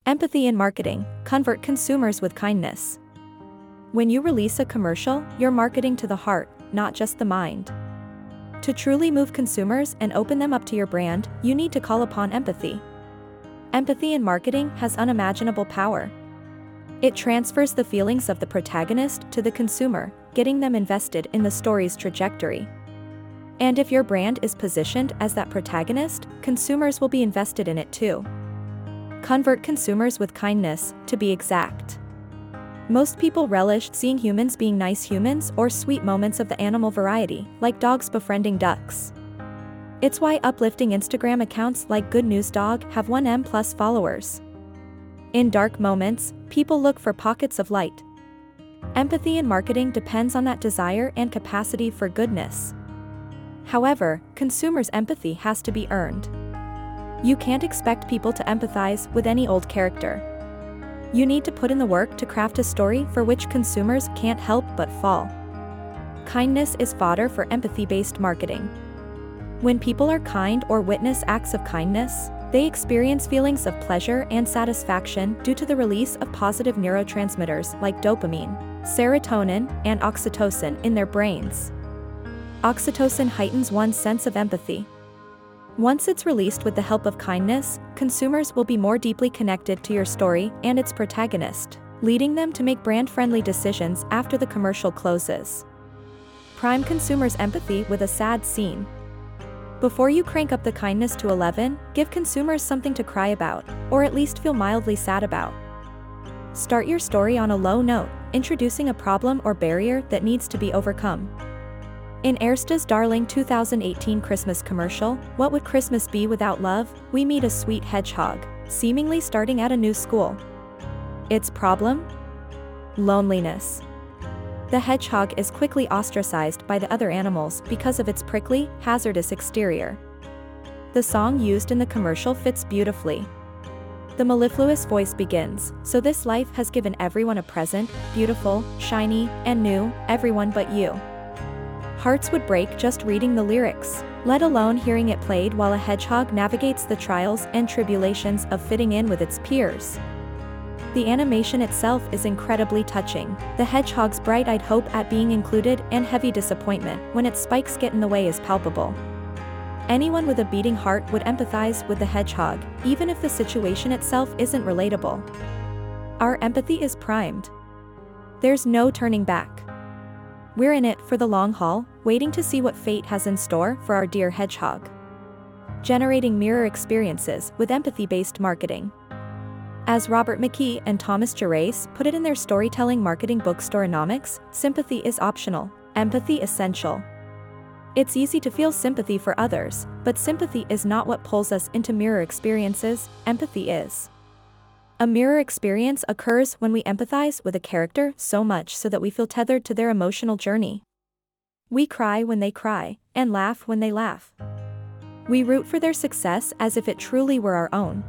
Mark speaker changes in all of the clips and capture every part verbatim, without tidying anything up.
Speaker 1: Empathy in marketing. Convert consumers with kindness. When you release a commercial, you're marketing to the heart, not just the mind. To truly move consumers and open them up to your brand, you need to call upon empathy. Empathy in marketing has unimaginable power. It transfers the feelings of the protagonist to the consumer, getting them invested in the story's trajectory. And if your brand is positioned as that protagonist, consumers will be invested in it too. Convert consumers with kindness, to be exact. Most people relish seeing humans being nice humans or sweet moments of the animal variety, like dogs befriending ducks. It's why uplifting Instagram accounts like Good News Dog have one million plus followers. In dark moments, people look for pockets of light. Empathy in marketing depends on that desire and capacity for goodness. However, consumers' empathy has to be earned. You can't expect people to empathize with any old character. You need to put in the work to craft a story for which consumers can't help but fall. Kindness is fodder for empathy-based marketing. When people are kind or witness acts of kindness, they experience feelings of pleasure and satisfaction due to the release of positive neurotransmitters like dopamine, serotonin, and oxytocin in their brains. Oxytocin heightens one's sense of empathy. Once it's released with the help of kindness, consumers will be more deeply connected to your story and its protagonist, leading them to make brand-friendly decisions after the commercial closes. Prime consumers' empathy with a sad scene. Before you crank up the kindness to eleven, give consumers something to cry about, or at least feel mildly sad about. Start your story on a low note, introducing a problem or barrier that needs to be overcome. In Ersta's darling two thousand eighteen Christmas commercial, What Would Christmas Be Without Love?, we meet a sweet hedgehog, seemingly starting at a new school. Its problem? Loneliness. The hedgehog is quickly ostracized by the other animals because of its prickly, hazardous exterior. The song used in the commercial fits beautifully. The mellifluous voice begins, "So this life has given everyone a present, beautiful, shiny, and new, everyone but you." Hearts would break just reading the lyrics, let alone hearing it played while a hedgehog navigates the trials and tribulations of fitting in with its peers. The animation itself is incredibly touching. The hedgehog's bright-eyed hope at being included and heavy disappointment when its spikes get in the way is palpable. Anyone with a beating heart would empathize with the hedgehog, even if the situation itself isn't relatable. Our empathy is primed. There's no turning back. We're in it for the long haul, waiting to see what fate has in store for our dear hedgehog. Generating mirror experiences with empathy-based marketing. As Robert McKee and Thomas Gerace put it in their storytelling marketing book Storynomics, sympathy is optional, empathy essential. It's easy to feel sympathy for others, but sympathy is not what pulls us into mirror experiences, empathy is. A mirror experience occurs when we empathize with a character so much so that we feel tethered to their emotional journey. We cry when they cry, and laugh when they laugh. We root for their success as if it truly were our own.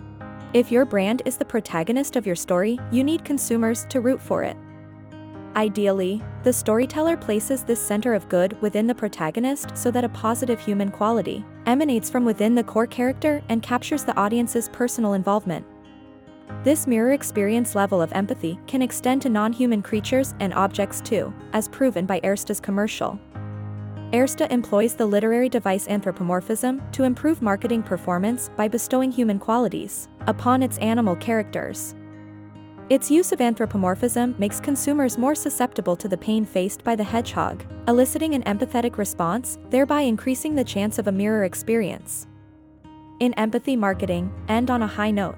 Speaker 1: If your brand is the protagonist of your story, you need consumers to root for it. Ideally, the storyteller places this center of good within the protagonist so that a positive human quality emanates from within the core character and captures the audience's personal involvement. This mirror experience level of empathy can extend to non-human creatures and objects too, as proven by Ersta's commercial. Ersta employs the literary device anthropomorphism to improve marketing performance by bestowing human qualities upon its animal characters. Its use of anthropomorphism makes consumers more susceptible to the pain faced by the hedgehog, eliciting an empathetic response, thereby increasing the chance of a mirror experience. In empathy marketing, end on a high note.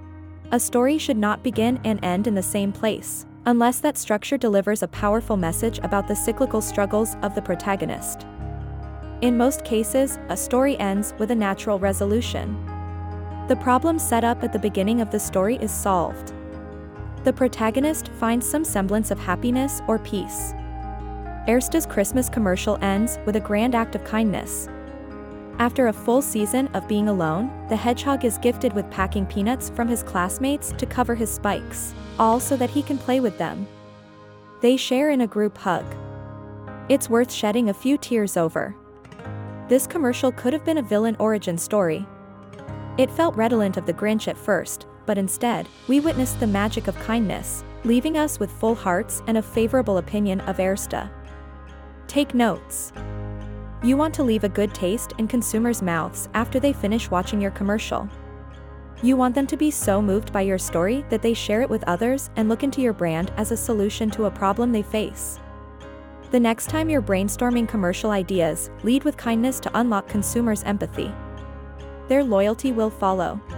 Speaker 1: A story should not begin and end in the same place, unless that structure delivers a powerful message about the cyclical struggles of the protagonist. In most cases, a story ends with a natural resolution. The problem set up at the beginning of the story is solved. The protagonist finds some semblance of happiness or peace. Ersta's Christmas commercial ends with a grand act of kindness. After a full season of being alone, the hedgehog is gifted with packing peanuts from his classmates to cover his spikes, all so that he can play with them. They share in a group hug. It's worth shedding a few tears over. This commercial could have been a villain origin story. It felt redolent of the Grinch at first, but instead, we witnessed the magic of kindness, leaving us with full hearts and a favorable opinion of Erste. Take notes. You want to leave a good taste in consumers' mouths after they finish watching your commercial. You want them to be so moved by your story that they share it with others and look into your brand as a solution to a problem they face. The next time you're brainstorming commercial ideas, lead with kindness to unlock consumers' empathy. Their loyalty will follow.